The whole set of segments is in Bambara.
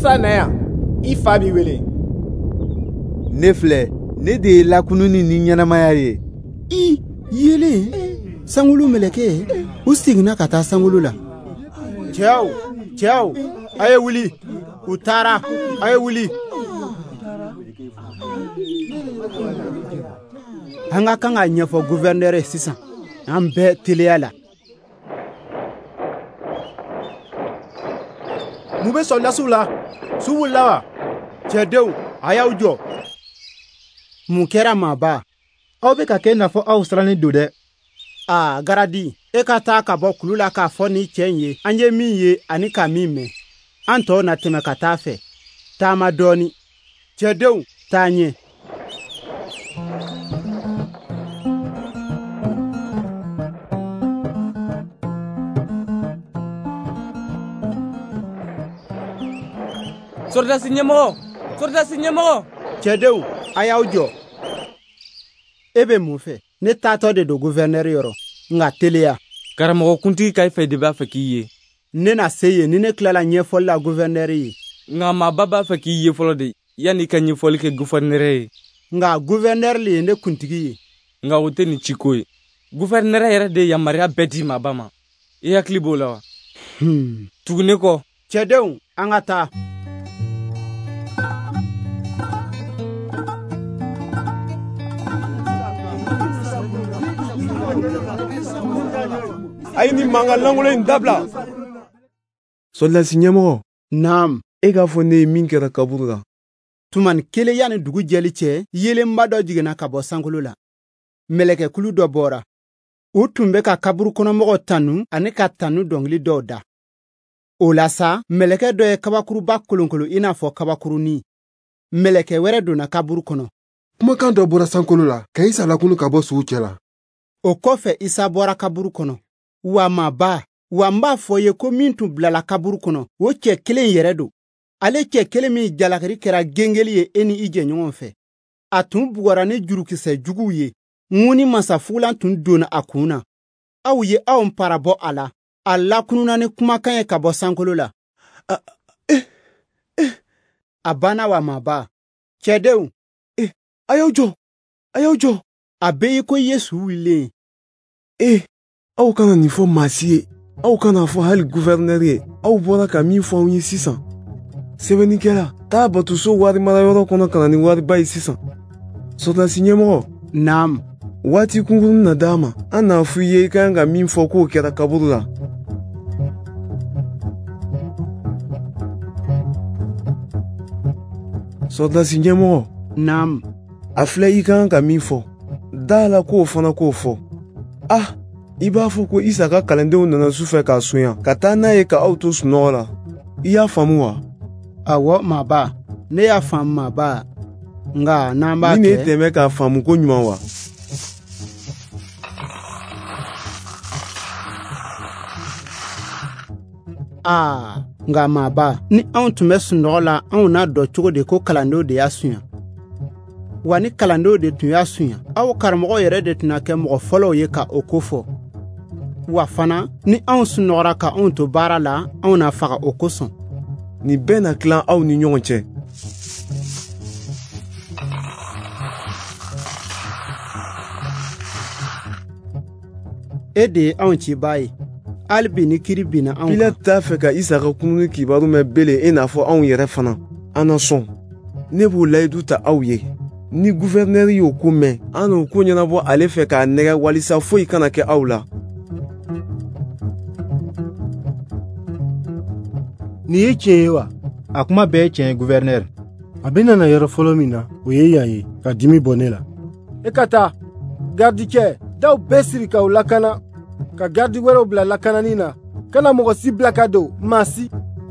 sira na yan i fa b'i wele. Ne filɛ ne de ye lakununi ni ɲɛnamaya ye. Yelen sankolo meleke u seginna ka taa sankolo la. Cɛw a ye wuli u taara a ye wuli. An ka kan ka ɲɛfɔ gouverneur ye sisan an bɛɛ teliya la. Mun bɛ sɔldasiw la su wulila wa? Cɛdenw a y'aw jɔ. Mun kɛra maaba? Aw bɛ ka kɛ n'a fɔ aw sirannen don dɛ. Garadi e ka taa ka bɔ kulu la k'a fɔ ni cɛ in ye an ye min ye ani ka min mɛn. An tɔw na tɛmɛ ka taa fɛ. Taama dɔɔni. Cɛdenw taa ɲɛ. Soldasi ɲɛmɔgɔ. Cɛdenw a y'aw jɔ. E bɛ mun fɛ? Ne taatɔ de don gouverneur yɔrɔ nka teliya. Karamɔgɔ kuntigi ka fɛ de b'a fɛ k'i ye. Ne na se yen ni ne tilala ɲɛfɔli la gouverneur ye. Nka maaba b'a fɛ k'i ye fɔlɔ de yanni ka ɲɛfɔli kɛ gouverneur ye. Nka gouverneur le ye ne kuntigi ye. Nka o tɛ nin ciko ye. Gouverneur yɛrɛ de yamaruya bɛɛ di maaba ma. I hakili b'o la wa? Tuguni kɔ. Cɛdenw an ka taa. a ye ni mankan lankolon in dabila. Soldasi ɲɛmɔgɔ. Naam. E k'a fɔ ne ye min kɛra kaburu la. Tumani kelen yanni dugu jɛli cɛ yelenba dɔ jiginna ka bɔ sankolo la. Mɛlɛkɛkulu dɔ bɔra. U tun bɛ ka kaburu kɔnɔmɔgɔw tanu ani ka tanu dɔnkili dɔw da. O la sa mɛlɛkɛ dɔ ye kabakuruba kolonkolon i n'a fɔ kabakurunin. Mɛlɛkɛ wɛrɛ donna kaburu kɔnɔ. Kumakan dɔ bɔra sankolo la ka Isa lakunu ka bɔ sugu cɛ la. O kɔfɛ Isa bɔra kaburu kɔnɔ. Wa maaba wa n b'a fɔ ye ko min tun bilala kaburu kɔnɔ o cɛ kelen yɛrɛ don. Ale cɛ kelen min jalakiri kɛra gengeli ye e ni i jɛɲɔgɔn fɛ. A tun bugɔra ni jurukisɛ juguw ye. Ŋuni masafugulan tun donna a kun na. Aw ye aw parabɔ a la. A lakununa ni kumakan ye ka bɔ sankolo la. A banna wa maaba? Cɛdenw A y'aw jɔ. A bɛ i ko Yesu wililen. Aw kana nin fɔ maa si ye. Aw kana fɔ hali gouverneur ye. Aw bɔra ka min fɔ anw ye sisan. Sɛbɛnnikɛla taa batuso wari marayɔrɔ kɔnɔ ka na ni wariba ye sisan. Soldasi ɲɛmɔgɔ. Naam. Waati kunkurun na d'a ma an n'a fɔ i ye i ka kan ka min fɔ k'o kɛra kaburu la. Soldasi ɲɛmɔgɔ. Naam. A filɛ i ka kan ka min fɔ. Da la k'o fana k'o fɔ. I b'a fɔ ko Isa ka kalandenw nana sufɛ k'a sonya ka taa n'a ye ka aw to sunɔgɔ la. I y'a faamu wa? Awɔ maaba. Ne y'a faamu maaba. Nka n'an b'a kɛ. Ni ne tɛmɛ k'a faamu ko ɲuman wa? Nka maaba ni anw tun bɛ sunɔgɔ la anw n'a dɔn cogo de ko kalandenw de y'a sunya. Wa ni kalandenw de tun y'a sunya aw karamɔgɔ yɛrɛ de tun kɛ mɔgɔ fɔlɔw ye ka o ko fɔ. Wa fana ni anw sunɔgɔra ka anw to baara la anw na faga o kosɔn. Nin bɛɛ na tilan aw ni ɲɔgɔn cɛ. E de ye anw cibaa ye. Hali bi ni kiri binna anw kan. Pilate t'a fɛ ka Isa ka kununi kibaru mɛn bele i n'a fɔ anw yɛrɛ fana. An na sɔn. Ne b'o layidu ta aw ye. Ni gouverneur y'o ko mɛn an n'o ko ɲɛnabɔ ale fɛ k'a nɛgɛ walisa foyi kana kɛ aw la. Nin ye tiɲɛ ye wa? A kuma bɛɛ ye tiɲɛ ye gouverneur. A bɛ nana yɔrɔ fɔlɔ min na o ye yan ye ka dimi bɔ ne la. E ka taa gardicɛ daw bɛɛ siri k'aw lakana ka gardi wɛrɛw bila lakanani na kana mɔgɔ si bila ka don maa si.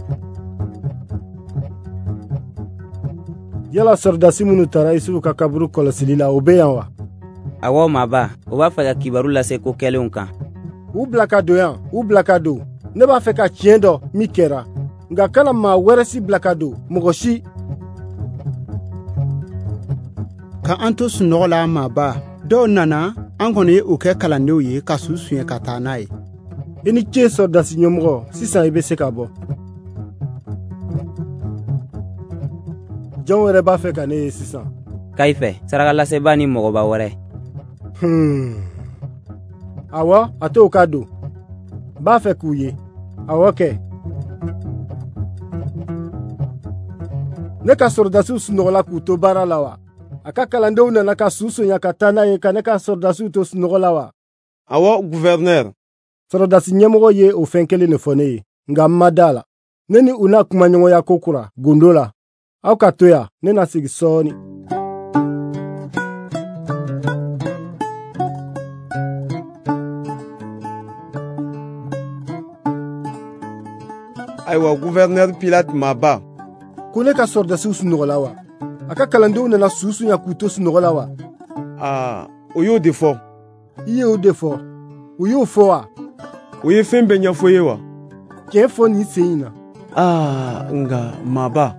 Yala sɔrdasi minnu taara Isufu ka kaburu kɔlɔsili la o bɛ yan wa? Awɔ maaba o b'a fɛ ka kibaru lase ko kɛlenw kan. U bila ka don yan u bila ka don. Ne b'a fɛ ka tiɲɛ dɔn min kɛra nka kana maa wɛrɛ si bila ka don mɔgɔ si. Ka an to sunɔgɔ la maaba dɔw nana an kɔni ye o kɛ kalandenw ye ka su suɲɛ ka taa n'a ye. I ni ce sɔrdasi ɲɛmɔgɔ sisan I bɛ se ka bɔ. jɔn wɛrɛ b'a fɛ ka ne ye sisan? K'a fɛ sarakalaseba ni mɔgɔba wɛrɛ. Awɔ, a t'o ka don. B'a fɛ k'u ye. Awɔ kɛ. Ne ka sɔrɔdasiw sunɔgɔla k'u to baara la wa? A ka kalandenw nana ka su sonya ka taa n'a ye ka ne ka sɔrɔdasiw to sunɔgɔ la wa? Awɔ, gouverneur. Sɔrɔdasi ɲɛmɔgɔ ye o fɛn kelen de fɔ ne ye, nka n ma da la. Ne ni u n'a kumaɲɔgɔnya ko kura gundo la. Aw ka to yan, ne na sigi sɔɔni. Ayiwa, gouverneur Pilate ma ba. Ko ne ka sɔrɔdasiw sunɔgɔ la wa? A ka kalandenw nana su sonya k'u to sunɔgɔ la wa? O y'o de fɔ. I ye o de fɔ. U y'o fɔ wa? O ye fɛn bɛɛ ɲɛfɔ ye wa? Tiɲɛ fɔ nin sen in na. Nga maba,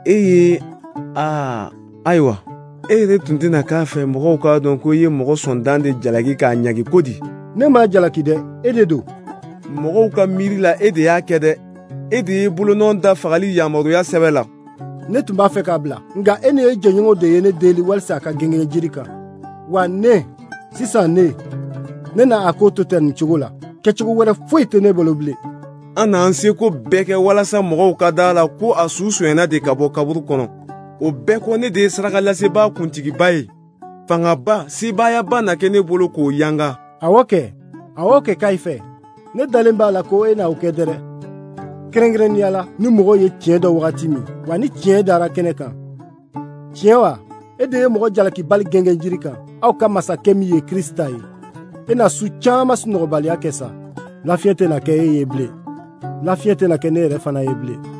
ayiwa, e yɛrɛ tun tɛna k'a fɛ mɔgɔw k'a dɔn ko i ye mɔgɔ sɔndan de jalaki k'a ɲagi ko di. Ne m'a jalaki dɛ, e de don. Mɔgɔw ka miiri la e de y'a kɛ dɛ. E de ye bolonɔ da fagali yamaruya sɛbɛ la. Ne tun b'a fɛ k'a bila, nka e ni e jɛɲɔgɔnw de ye ne deli walisa a ka gɛngɛn jiri kan. Wa sisan ne na a ko to tɛ nin cogo la. Kɛcogo wɛrɛ foyi tɛ ne bolo bilen. An n'an seko bɛɛ kɛ walasa mɔgɔw ka da la ko a su sonyana de ka bɔ kaburu kɔnɔ. O bɛɛ kɔ ne de ye sarakalaseba kuntigiba ye. Fangaba, sebaayaba na kɛ ne bolo k'o yanga. Awɔ kɛ k'a fɛ. Ne dalen b'a la ko e n'aw kɛ dɛrɛ. Kɛrɛnkɛrɛnnenya la ni mɔgɔw ye tiɲɛ dɔ wagati min, wa ni tiɲɛ dara kɛnɛ kan. Tiɲɛ wa? E de ye mɔgɔ jalakibali gɛngɛn jiri kan. Aw ka masakɛ min ye Krista ye. E na su caman sunɔgɔbaliya kɛ sa. Lafiya tɛna kɛ e ye bilen. Lafiya tɛna kɛ ne yɛrɛ fana ye bilen.